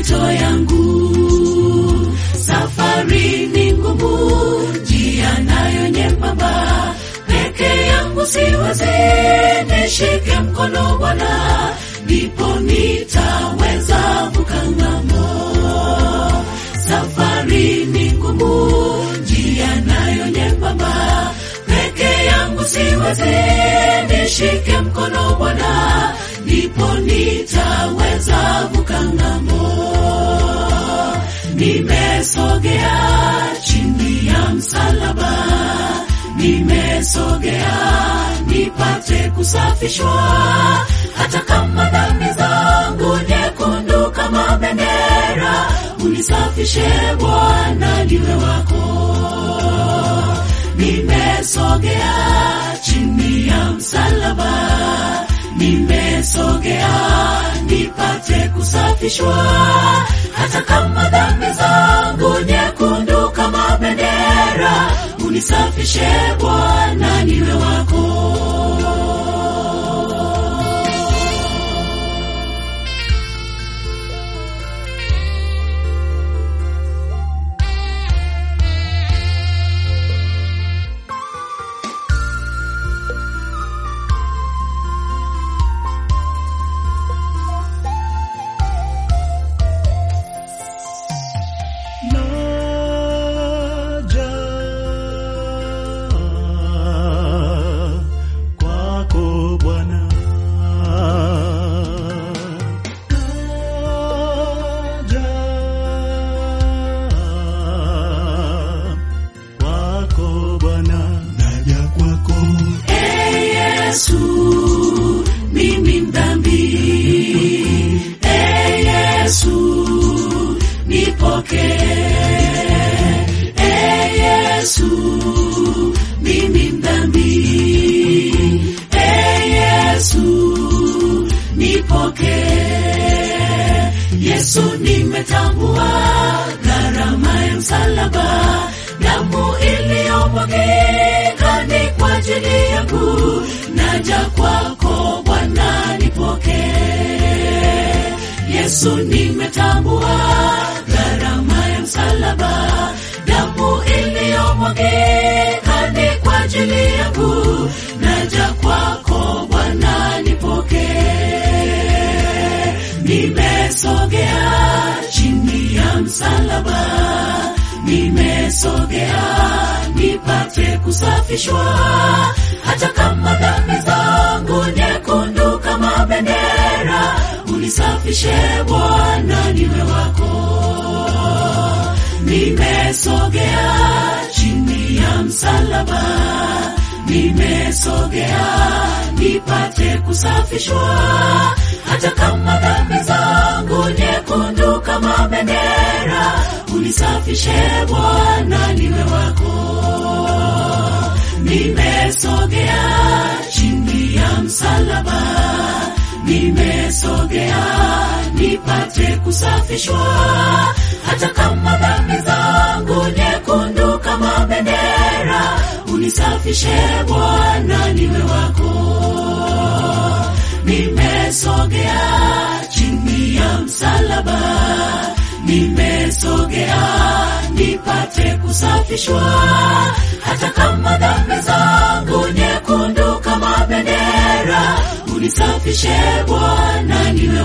mapito yangu. Safari ni ngumu, njia nayo nyembamba, peke yangu siwezi, nishike mkono Bwana, ndipo nitaweza vuka ng'ambo. Safari ni ngumu, njia nayo nyembamba, peke yangu siwezi, nishike mkono Bwana, ndipo nitaweza vuka ng'ambo. Nimesogea chini ya msalaba, nimesogea nipate kusafishwa, hata kama dhambi zangu nyekundu kama bendera, unisafishe Bwana niwe wako. Nimesogea chini ya msalaba, nimesogea nipate kusafishwa, hata kama dhambi zangu nyekundu kama bendera, unisafishe Bwana niwe wako. Yesu, nimetambua gharama ya msalaba, damu iliyomwagika ni kwa ajili yangu. Naja kwako Bwana, nipokee. Yesu, nimetambua gharama ya msalaba, damu iliyomwagika ni kwa ajili yangu. Naja kwako Bwana, nipokee. Nimesogea chini ya msalaba, nimesogea nipate kusafishwa, hata kama dhambi zangu nyekundu kama bendera, unisafishe Bwana niwe wako. Nimesogea chini ya msalaba, nimesogea nipate kusafishwa, hata kama dhambi zangu nyekundu kama bendera, unisafishe Bwana niwe wako. Nimesogea chini ya msalaba, nimesogea nipate kusafishwa, hata kama dhambi zangu nyekundu kama bendera, unisafishe Bwana niwe wako. Nimesogea chini ya msalaba, nimesogea nipate kusafishwa, hata kama dhambi zangu nyekundu kama bendera, unisafishe Bwana niwe